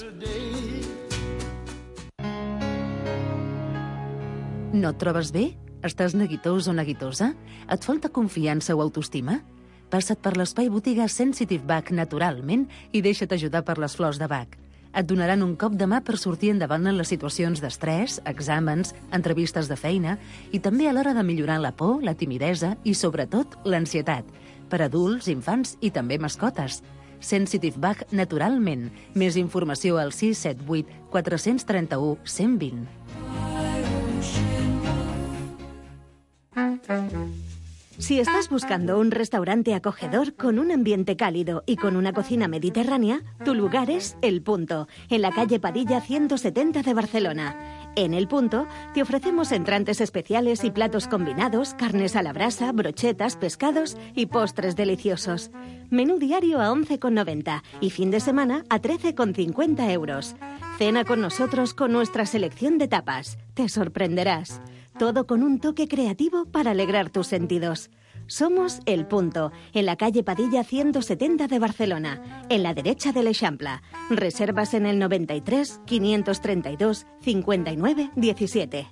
No et trobes bé? Estàs neguitós o neguitosa? Et falta confiança o autoestima? Passa't per l'espai botiga Sensitive Bach naturalment i deixa't ajudar per les flors de Bach. Et donaran un cop de mà per sortir endavant en les situacions d'estrès, exàmens, entrevistes de feina i també a l'hora de millorar la por, la timidesa i, sobretot, l'ansietat. Per adults, infants i també mascotes. Sensitive Bach naturalment. Més informació al sis set vuit quatre tres u cent vint. Si estás buscando un restaurante acogedor con un ambiente cálido y con una cocina mediterránea, tu lugar es El Punto, en la calle Padilla ciento setenta de Barcelona. En El Punto te ofrecemos entrantes especiales y platos combinados, carnes a la brasa, brochetas, pescados y postres deliciosos. Menú diario a once con noventa y fin de semana a trece con cincuenta euros. Cena con nosotros con nuestra selección de tapas. Te sorprenderás. Todo con un toque creativo para alegrar tus sentidos. Somos El Punto, en la calle Padilla ciento setenta de Barcelona, en la derecha del Eixample. Reservas en el noventa y tres, quinientos treinta y dos, cincuenta y nueve, diecisiete.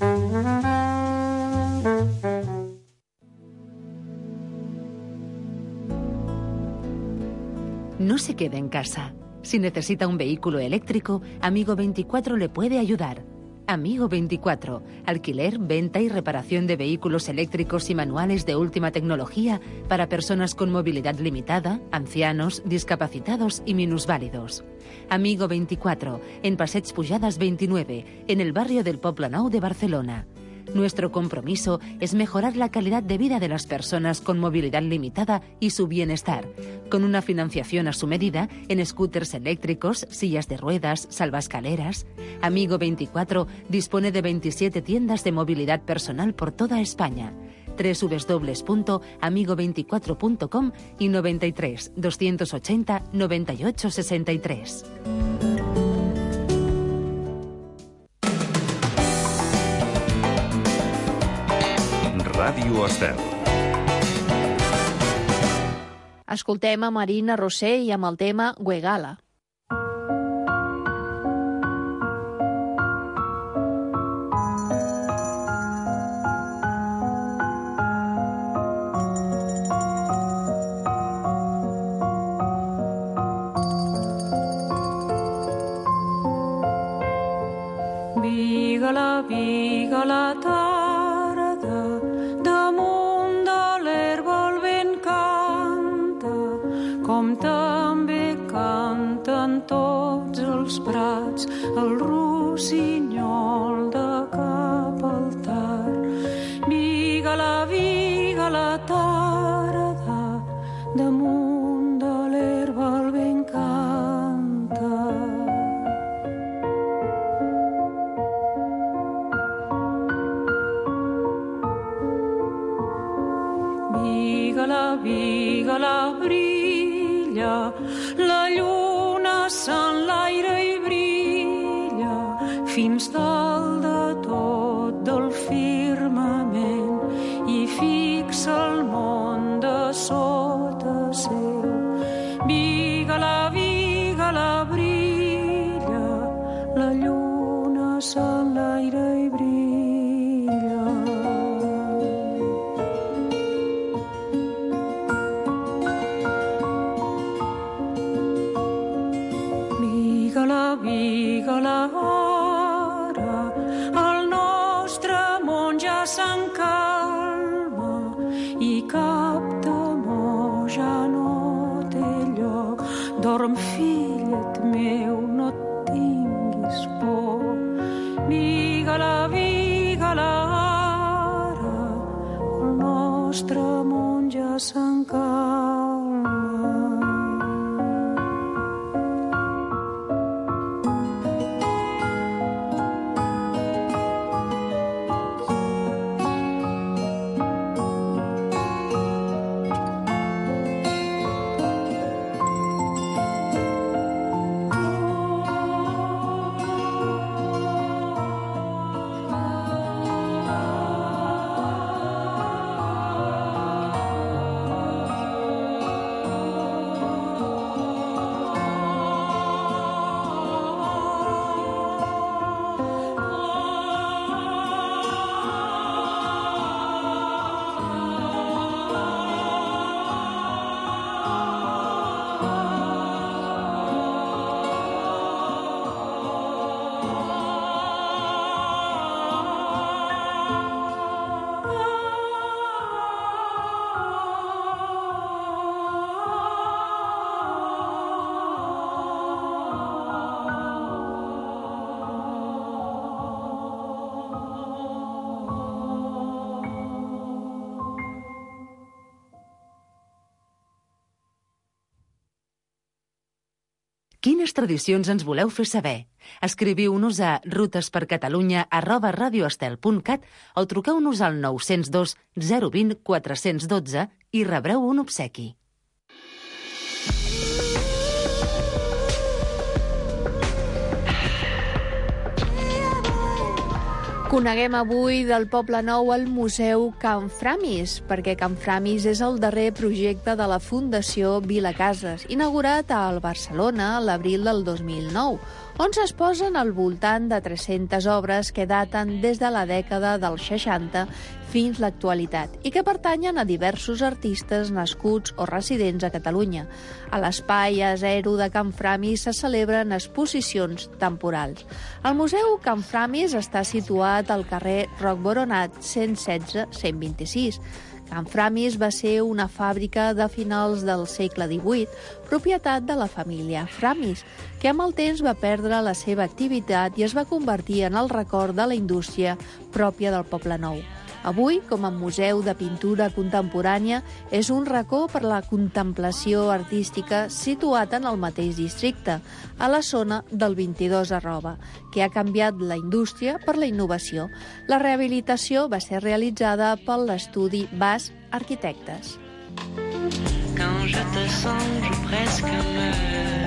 No se quede en casa. Si necesita un vehículo eléctrico, Amigo veinticuatro le puede ayudar. Amigo veinticuatro, alquiler, venta y reparación de vehículos eléctricos y manuales de última tecnología para personas con movilidad limitada, ancianos, discapacitados y minusválidos. Amigo veinticuatro, en Passeig Pujadas veintinueve, en el barrio del Poblenou de Barcelona. Nuestro compromiso es mejorar la calidad de vida de las personas con movilidad limitada y su bienestar, con una financiación a su medida en scooters eléctricos, sillas de ruedas, salvaescaleras. Amigo veinticuatro dispone de veintisiete tiendas de movilidad personal por toda España. doble u doble u doble u punto amigo veinticuatro punto com y noventa y tres, doscientos ochenta, noventa y ocho, sesenta y tres. Ràdio Estel. Escoltem a Marina Roser i amb el tema Guegala. Vigala, vigala, tarda, damunt de l'herba el vent canta, com també canten tots els prats el rossinyol de cap al tard. Vigala, vigala, la tarda, damunt de l'herba el vent canta. Vígala, vígala, brilla, la lluna s'enlaira i brilla fins dalt de tot del firmament i fixa el món de sota seu. Vígala, vígala, brilla, la lluna s'enlaira i brilla. Vígala, vígala, ara, el nostre món ja s'encalma i cap temor ja no té lloc. Dorm, fillet meu, no tinguis por. Vígala, vígala, ara, el nostre món ja s'encalma. Quines tradicions ens voleu fer saber? Escriviu-nos a rutespercatalunya arroba radioestel punt cat o truqueu-nos al nou zero dos zero dos zero quatre un dos i rebreu un obsequi. Coneguem avui del Poble Nou el Museu Can Framis, perquè Can Framis és el darrer projecte de la Fundació Vilacases, inaugurat a Barcelona l'abril del dos mil nou, on s'exposen al voltant de tres-centes obres que daten des de la dècada dels seixanta fins l'actualitat i que pertanyen a diversos artistes nascuts o residents a Catalunya. A l'espai A zero de Can Framis se celebren exposicions temporals. El Museu Can Framis està situat al carrer Roc Boronat cent setze cent vint-i-sis. Can Framis va ser una fàbrica de finals del segle divuit, propietat de la família Framis, que amb el temps va perdre la seva activitat i es va convertir en el record de la indústria pròpia del Poble Nou. Avui, com a museu de pintura contemporània, és un racó per la contemplació artística situat en el mateix districte, a la zona del vint-i-dos arroba, que ha canviat la indústria per la innovació. La rehabilitació va ser realitzada per l'estudi Bas Arquitectes. Quand je te sens, je presque meurs.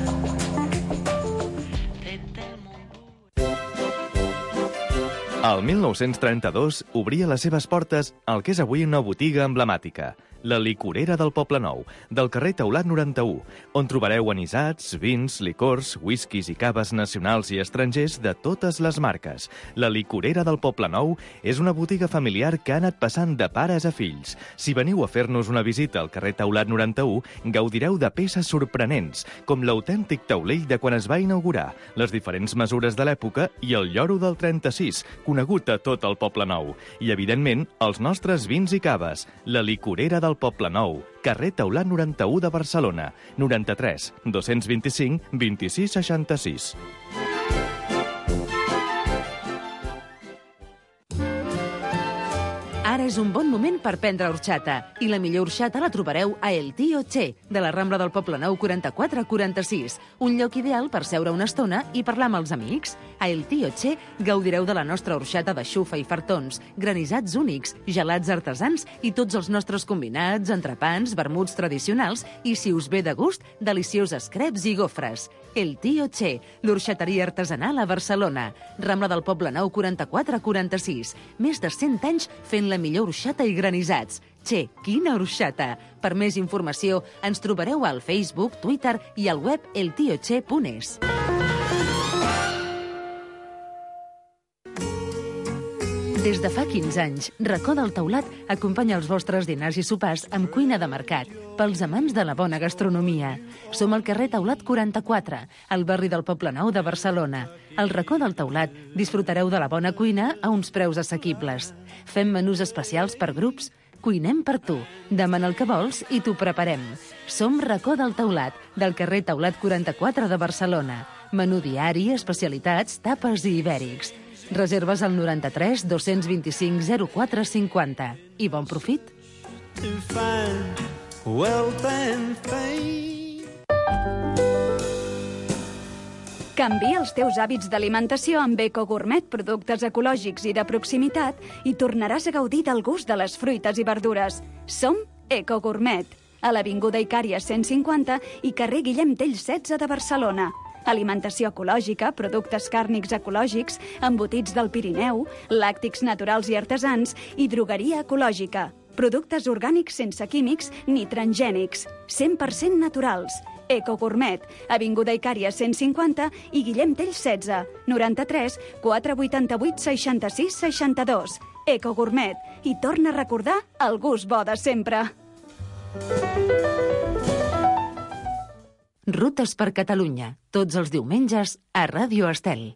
El mil nou-cents trenta-dos obria les seves portes al que és avui una botiga emblemàtica, la Licorera del Poble Nou, del carrer Taulat noranta-u, on trobareu anisats, vins, licors, whiskies i caves nacionals i estrangers de totes les marques. La Licorera del Poble Nou és una botiga familiar que ha anat passant de pares a fills. Si veniu a fer-nos una visita al carrer Taulat noranta-u, gaudireu de peces sorprenents, com l'autèntic taulell de quan es va inaugurar, les diferents mesures de l'època i el lloro del trenta-sis, conegut a tot el Poble Nou. I, evidentment, els nostres vins i caves. La Licorera del Poble Nou, carrer Taulat noranta-u de Barcelona, noranta-tres dos-cents vint-i-cinc vint-i-sis seixanta-sis. Ara és un bon moment per prendre horxata. I la millor horxata la trobareu a El Tío Che, de la Rambla del Poblenou quaranta-quatre quaranta-sis. Un lloc ideal per seure una estona i parlar amb els amics. A El Tío Che gaudireu de la nostra horxata de xufa i fartons, granissats únics, gelats artesans i tots els nostres combinats, entrepans, vermuts tradicionals i, si us ve de gust, delicioses creps i gofres. El Tío Che, l'orxateria artesanal a Barcelona. Rambla del Poblenou quaranta-quatre quaranta-sis. Més de cent anys fent la millor orxata i granissats. Che, quina orxata! Per més informació ens trobareu al Facebook, Twitter i al web el tio che punt es. Des de fa quinze anys, Racó del Teulat acompanya els vostres dinars i sopars amb cuina de mercat, pels amants de la bona gastronomia. Som al carrer Teulat quaranta-quatre, al barri del Poblenou de Barcelona. Al Racó del Teulat disfrutareu de la bona cuina a uns preus assequibles. Fem menús especials per grups. Cuinem per tu. Demana el que vols i t'ho preparem. Som Racó del Teulat, del carrer Teulat quaranta-quatre de Barcelona. Menú diari, especialitats, tapes i ibèrics. Reserves al noranta-tres dos-cents vint-i-cinc zero quatre cinquanta. I bon profit! Canvia els teus hàbits d'alimentació amb Eco Gourmet, productes ecològics i de proximitat, i tornaràs a gaudir del gust de les fruites i verdures. Som Eco Gourmet, a l'Avinguda Icària cent cinquanta i carrer Guillem Tell setze de Barcelona. Alimentació ecològica, productes càrnics ecològics, embotits del Pirineu, làctics naturals i artesans i drogueria ecològica. Productes orgànics sense químics ni transgènics, cent per cent naturals. Eco Gourmet, Avinguda Icària cent cinquanta i Guillem Tell setze, noranta-tres quatre vuitanta-vuit seixanta-sis seixanta-dos. Eco Gourmet, i torna a recordar el gust bo de sempre. Rutes per Catalunya, tots els diumenges a Ràdio Estel.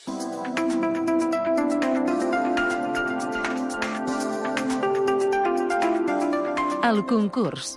El concurs.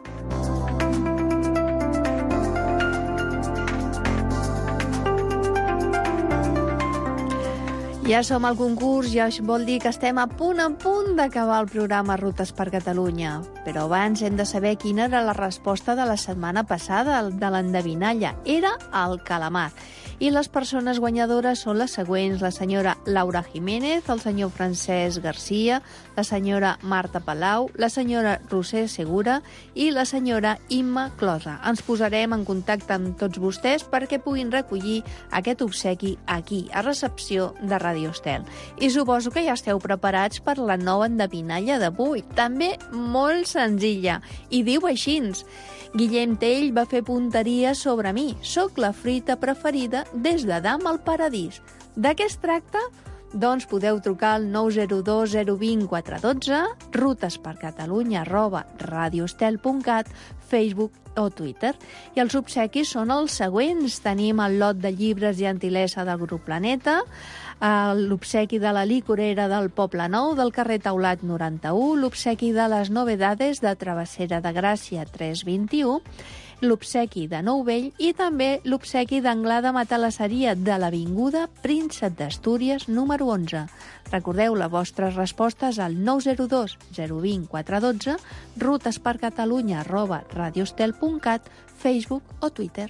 Ja som al concurs, ja vol dir que estem a punt a punt d'acabar el programa Rutes per Catalunya. Però abans hem de saber quina era la resposta de la setmana passada, de l'endevinalla. Era el calamar. I les persones guanyadores són les següents: la senyora Laura Jiménez, el senyor Francesc Garcia, la senyora Marta Palau, la senyora Roser Segura i la senyora Imma Closa. Ens posarem en contacte amb tots vostès perquè puguin recollir aquest obsequi aquí, a recepció de Ràdio Estel. I suposo que ja esteu preparats per la nova endevinalla d'avui, també molt senzilla, i diu així: Guillem Tell va fer punteria sobre mi. Soc la fruita preferida des d'Adam al paradís. De què es tracta? Doncs podeu trucar al nou zero dos zero dos zero quatre un dos, rutes per Catalunya arroba radioestel punt cat, Facebook o Twitter. I els obsequis són els següents. Tenim el lot de llibres Gentilesa del Grup Planeta, l'obsequi de la licorera del Poblenou del carrer Teulat noranta-u, l'obsequi de les novedades de Travessera de Gràcia tres vint-i-u, l'obsequi de Nou Vell i també l'obsequi d'Anglada Matalasseria de l'Avinguda Príncep d'Astúries número onze. Recordeu les vostres respostes al nou zero dos zero dos zero quatre un dos, rutes per Catalunya arroba radioestel punt cat, Facebook o Twitter.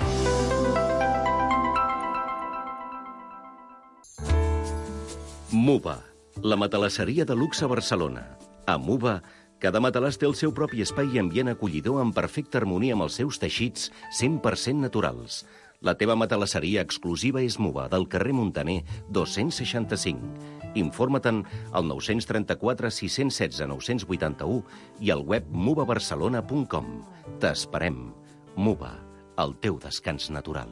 Muba, la matalasseria de luxe a Barcelona. A Muba, cada matalàs té el seu propi espai i ambient acollidor en perfecta harmonia amb els seus teixits cent per cent naturals. La teva matalasseria exclusiva és Muba, del carrer Muntaner dos-cents seixanta-cinc. Informa-te'n al nou tres quatre sis un set nou vuit u i al web muba barcelona punt com. T'esperem. Muba, el teu descans natural.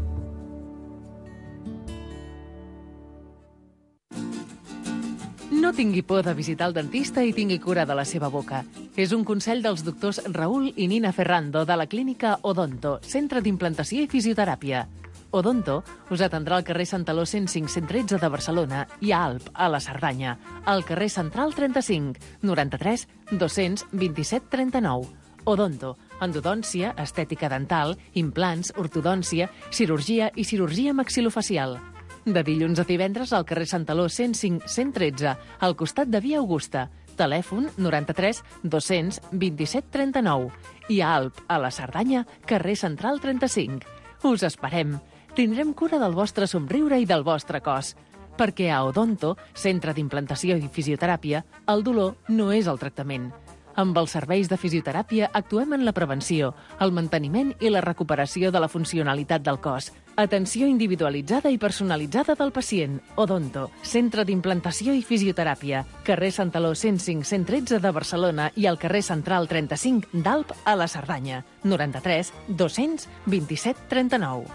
No tingui por de visitar el dentista i tingui cura de la seva boca. És un consell dels doctors Raül i Nina Ferrando de la clínica Odonto, centre d'implantació i fisioteràpia. Odonto us atendrà al carrer Santaló cent cinc cent tretze de Barcelona i a Alp, a la Cerdanya, al carrer Central trenta-cinc, noranta-tres dos-cents vint-i-set trenta-nou. Odonto, endodòncia, estètica dental, implants, ortodòncia, cirurgia i cirurgia maxilofacial. De dilluns a divendres al carrer Santaló cent cinc cent tretze, al costat de Via Augusta. telèfon noranta-tres dos-cents vint-i-set trenta-nou. I a Alp, a la Cerdanya, carrer Central trenta-cinc. Us esperem. Tindrem cura del vostre somriure i del vostre cos. Perquè a Odonto, centre d'implantació i fisioteràpia, el dolor no és el tractament. Amb els serveis de fisioteràpia actuem en la prevenció, el manteniment i la recuperació de la funcionalitat del cos. Atenció individualitzada i personalitzada del pacient. Odonto, centre d'implantació i fisioteràpia. Carrer Santaló cent cinc cent tretze de Barcelona i al carrer Central trenta-cinc d'Alp a la Cerdanya. noranta-tres dos-cents vint-i-set trenta-nou.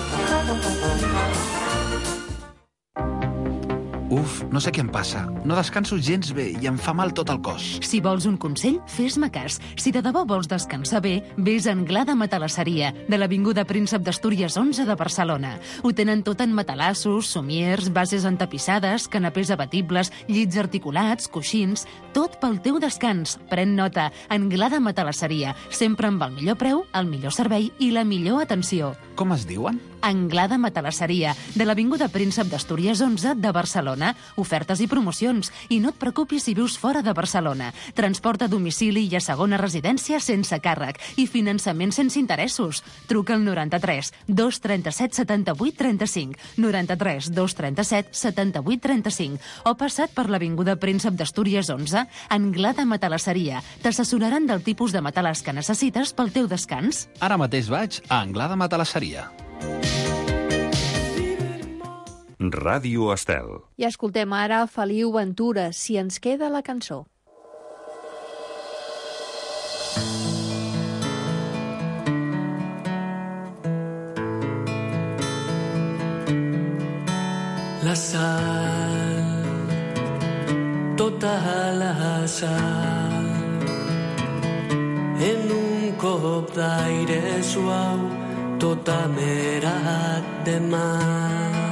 Uf, no sé què em passa. No descanso gens bé i em fa mal tot el cos. Si vols un consell, fes-me cas. Si de debò vols descansar bé, vés a Anglada Matalasseria, de l'Avinguda Príncep d'Astúries onze de Barcelona. Ho tenen tot en matalassos, somiers, bases entapissades, canapés abatibles, llits articulats, coixins... Tot pel teu descans. Pren nota. Anglada Matalasseria. Sempre amb el millor preu, el millor servei i la millor atenció. Com es diuen? Anglada Matalasseria, de l'Avinguda Príncep d'Astúries onze de Barcelona. Ofertes i promocions. I no et preocupis si vius fora de Barcelona. Transport a domicili i a segona residència sense càrrec. I finançament sense interessos. Truca al noranta-tres dos trenta-set setanta-vuit trenta-cinc, noranta-tres dos trenta-set setanta-vuit trenta-cinc o passat per l'Avinguda Príncep d'Astúries onze, Anglada Matalasseria. T'assessoraran del tipus de matalàs que necessites pel teu descans. Ara mateix vaig a Anglada Matalasseria. Ràdio Estel. I escoltem ara Feliu Ventura, Si ens queda la cançó. La sal, tota la sal, en un cop d'aire suau, tot amerat de mar.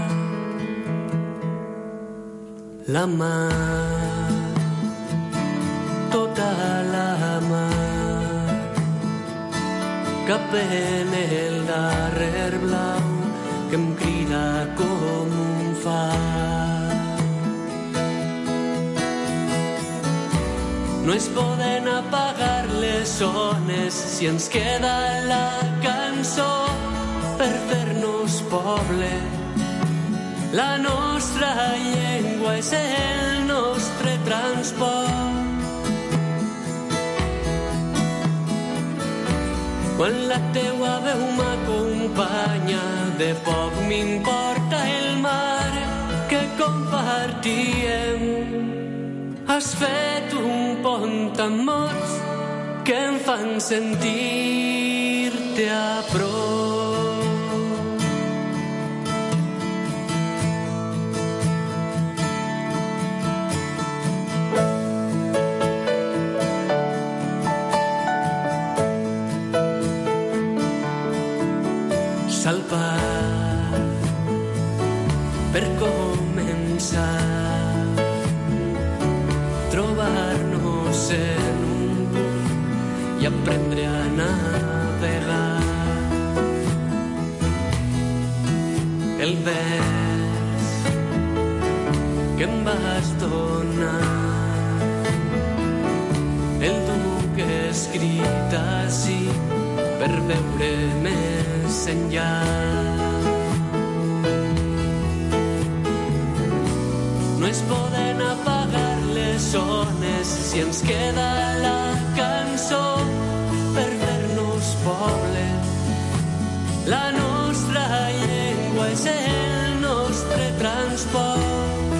La mà, tota la mà, cap en el darrer blau que em crida com un far. No es poden apagar les ones si ens queda la cançó per fer-nos poble. La nostra llengua és el nostre transport. Quan la teua veu m'acompanya, de poc m'importa el mar que compartíem. Has fet un pont amb mots que em fan sentir-te a prop. Salvar per començar, trobar-nos en un punt i aprendre a navegar. El vers que em vas donar, el duc escrit així per veure més enllà. No es poden apagar les ones si ens queda la cançó per fer-nos poble. La nostra llengua és el nostre transport.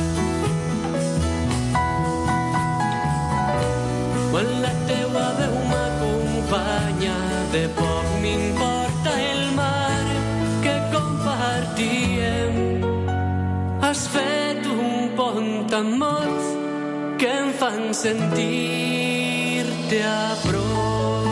Quan la teua veu m'acompanya, de poc m'importa el mar que compartíem. Has fet un pont amb mots que em fan sentir-te a prop.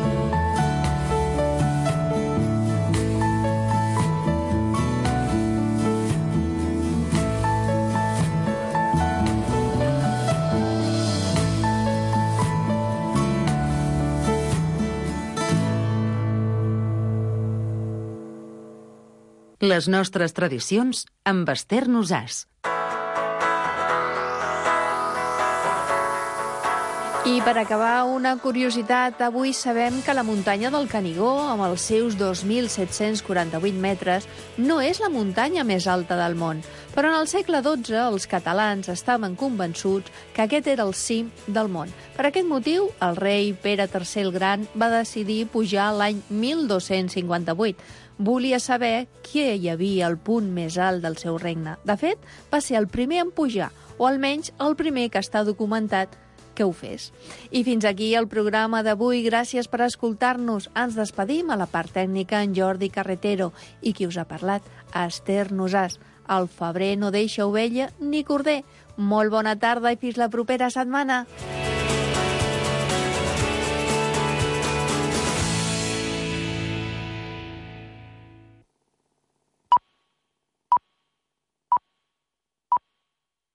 Les nostres tradicions amb Esther Nosàs. I per acabar, una curiositat, avui sabem que la muntanya del Canigó, amb els seus dos mil set-cents quaranta-vuit metres, no és la muntanya més alta del món. Però en el segle dotze, els catalans estaven convençuts que aquest era el cim del món. Per aquest motiu, el rei Pere tercer el Gran va decidir pujar l'any mil dos-cents cinquanta-vuit. Volia saber què hi havia al punt més alt del seu regne. De fet, va ser el primer en pujar, o almenys el primer que està documentat que ho fes. I fins aquí el programa d'avui. Gràcies per escoltar-nos. Ens despedim. A la part tècnica en Jordi Carretero i qui us ha parlat, Esther Nosàs. El febrer no deixa ovella ni corder. Molt bona tarda i fins la propera setmana.